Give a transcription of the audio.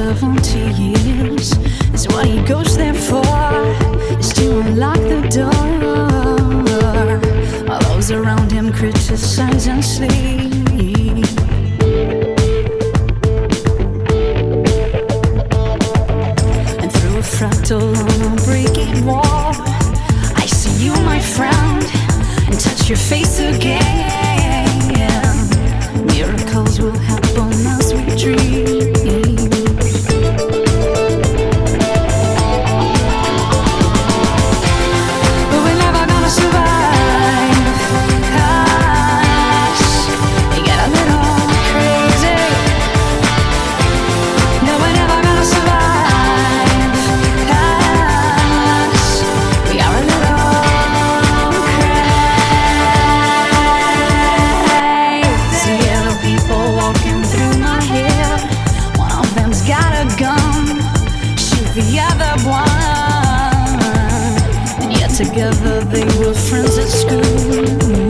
70 years is what he goes there for, is to unlock the door while those around him criticize and sleep. And through a fractal on a breaking wall, I see you, my friend, and touch your face again. Miracles will happen as we dream. But we're never gonna survive, 'cause we get a little crazy. No, we're never gonna survive, 'cause we are a little crazy. Other people walking through my head. One of them's got a gun, shoot the other one. And yet together they were friends at school.